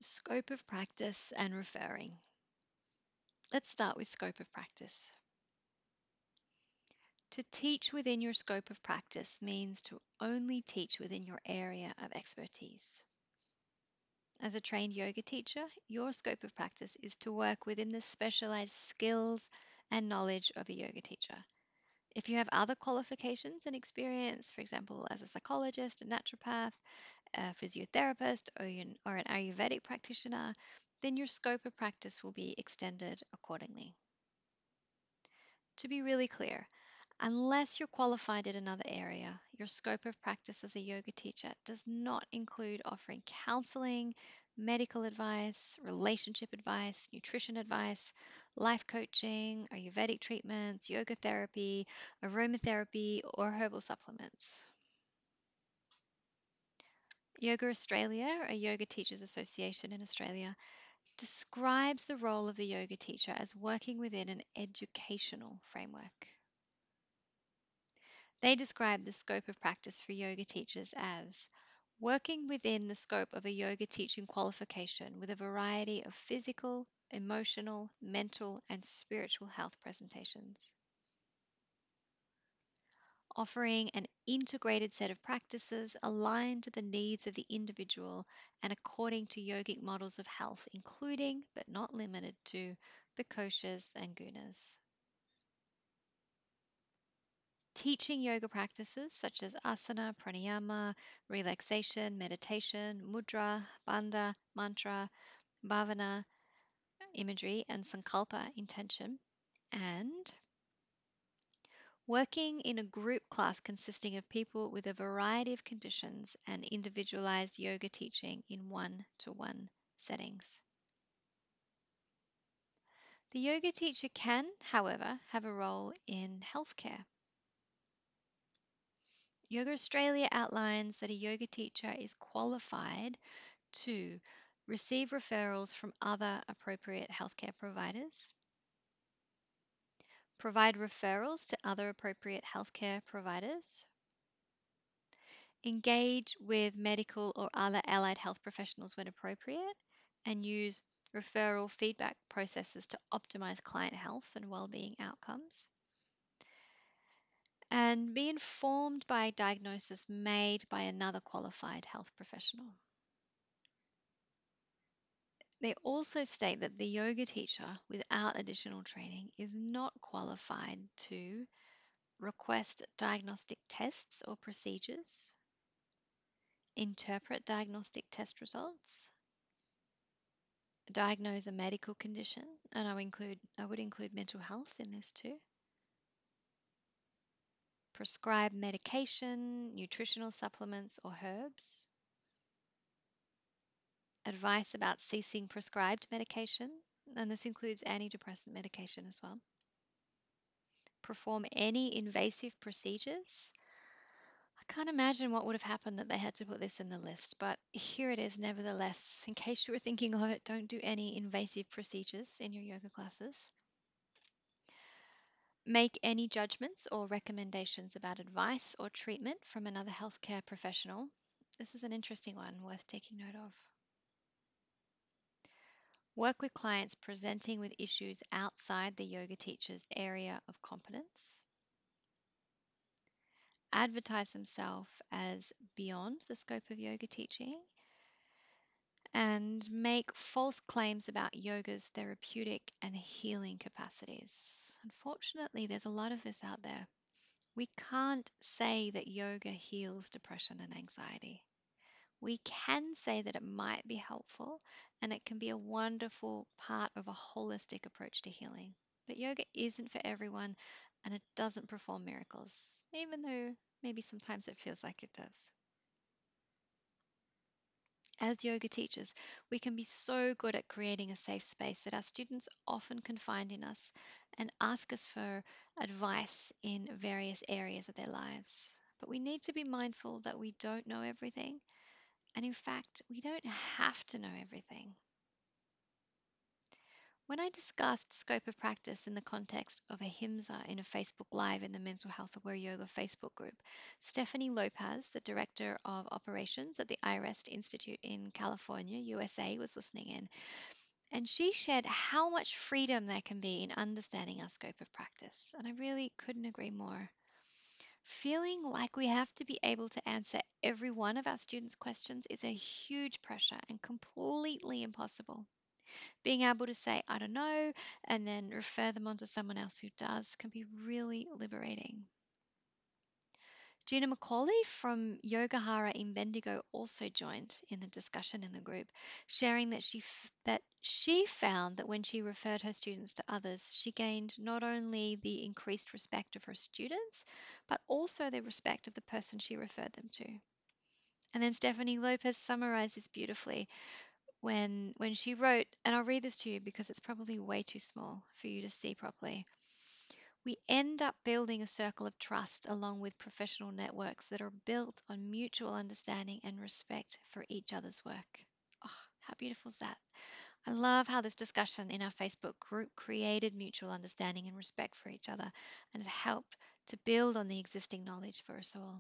Scope of practice and referring. Let's start with scope of practice. To teach within your scope of practice means to only teach within your area of expertise. As a trained yoga teacher, your scope of practice is to work within the specialized skills and knowledge of a yoga teacher. If you have other qualifications and experience, for example, as a psychologist, a naturopath, a physiotherapist, or an Ayurvedic practitioner, then your scope of practice will be extended accordingly. To be really clear, unless you're qualified in another area, your scope of practice as a yoga teacher does not include offering counseling, medical advice, relationship advice, nutrition advice, life coaching, Ayurvedic treatments, yoga therapy, aromatherapy, or herbal supplements. Yoga Australia, a yoga teachers association in Australia, describes the role of the yoga teacher as working within an educational framework. They describe the scope of practice for yoga teachers as working within the scope of a yoga teaching qualification with a variety of physical, emotional, mental, and spiritual health presentations. Offering an integrated set of practices aligned to the needs of the individual and according to yogic models of health, including but not limited to the koshas and gunas. Teaching yoga practices such as asana, pranayama, relaxation, meditation, mudra, bandha, mantra, bhavana, imagery, and sankalpa, intention, and working in a group class consisting of people with a variety of conditions and individualized yoga teaching in one to one settings. The yoga teacher can, however, have a role in healthcare. Yoga Australia outlines that a yoga teacher is qualified to receive referrals from other appropriate healthcare providers, provide referrals to other appropriate healthcare providers, engage with medical or other allied health professionals when appropriate, and use referral feedback processes to optimize client health and well-being outcomes, and be informed by diagnosis made by another qualified health professional. They also state that the yoga teacher without additional training is not qualified to request diagnostic tests or procedures, interpret diagnostic test results, diagnose a medical condition, and I would include mental health in this too, prescribe medication, nutritional supplements or herbs, advice about ceasing prescribed medication, and this includes antidepressant medication as well, perform any invasive procedures. I can't imagine what would have happened that they had to put this in the list, but here it is nevertheless. In case you were thinking of it, don't do any invasive procedures in your yoga classes. Make any judgments or recommendations about advice or treatment from another healthcare professional. This is an interesting one worth taking note of. Work with clients presenting with issues outside the yoga teacher's area of competence. Advertise themselves as beyond the scope of yoga teaching and make false claims about yoga's therapeutic and healing capacities. Unfortunately, there's a lot of this out there. We can't say that yoga heals depression and anxiety. We can say that it might be helpful and it can be a wonderful part of a holistic approach to healing. But yoga isn't for everyone and it doesn't perform miracles, even though maybe sometimes it feels like it does. As yoga teachers, we can be so good at creating a safe space that our students often confide in us and ask us for advice in various areas of their lives. But we need to be mindful that we don't know everything. And in fact, we don't have to know everything. When I discussed scope of practice in the context of a HIMSA in a Facebook Live in the Mental Health Aware Yoga Facebook group, Stephanie Lopez, the Director of Operations at the iRest Institute in California, USA, was listening in, and she shared how much freedom there can be in understanding our scope of practice. And I really couldn't agree more. Feeling like we have to be able to answer every one of our students' questions is a huge pressure and completely impossible. Being able to say, I don't know, and then refer them on to someone else who does can be really liberating. Gina McCauley from Yogahara in Bendigo also joined in the discussion in the group, sharing that she found that when she referred her students to others, she gained not only the increased respect of her students, but also the respect of the person she referred them to. And then Stephanie Lopez summarized this beautifully when she wrote, and I'll read this to you because it's probably way too small for you to see properly. We end up building a circle of trust along with professional networks that are built on mutual understanding and respect for each other's work. Oh, how beautiful is that? I love how this discussion in our Facebook group created mutual understanding and respect for each other, and it helped to build on the existing knowledge for us all.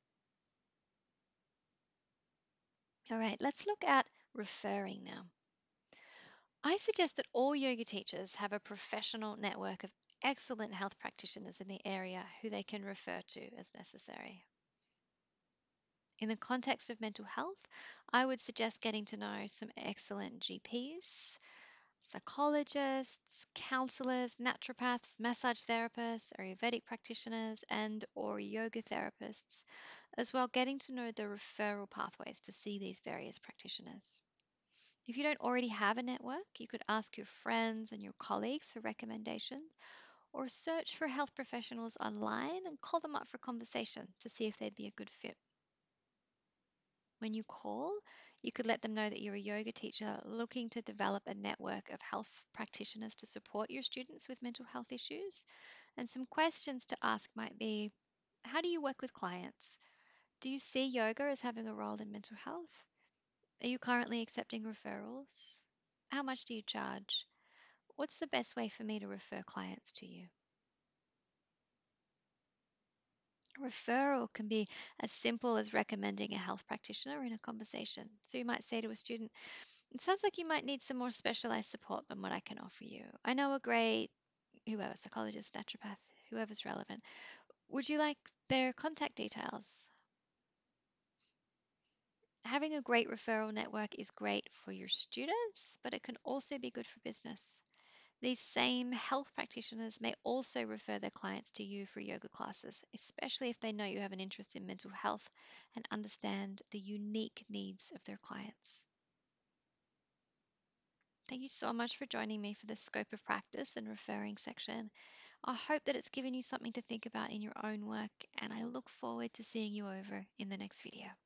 All right, let's look at referring now. I suggest that all yoga teachers have a professional network of excellent health practitioners in the area who they can refer to as necessary. In the context of mental health, I would suggest getting to know some excellent GPs, psychologists, counselors, naturopaths, massage therapists, Ayurvedic practitioners, and or yoga therapists, as well getting to know the referral pathways to see these various practitioners. If you don't already have a network, you could ask your friends and your colleagues for recommendations or search for health professionals online and call them up for conversation to see if they'd be a good fit. When you call, you could let them know that you're a yoga teacher looking to develop a network of health practitioners to support your students with mental health issues. And some questions to ask might be, how do you work with clients? Do you see yoga as having a role in mental health? Are you currently accepting referrals? How much do you charge? What's the best way for me to refer clients to you? Referral can be as simple as recommending a health practitioner in a conversation. So you might say to a student, it sounds like you might need some more specialized support than what I can offer you. I know a great, whoever, psychologist, naturopath, whoever's relevant. Would you like their contact details? Having a great referral network is great for your students, but it can also be good for business. These same health practitioners may also refer their clients to you for yoga classes, especially if they know you have an interest in mental health and understand the unique needs of their clients. Thank you so much for joining me for the scope of practice and referring section. I hope that it's given you something to think about in your own work, and I look forward to seeing you over in the next video.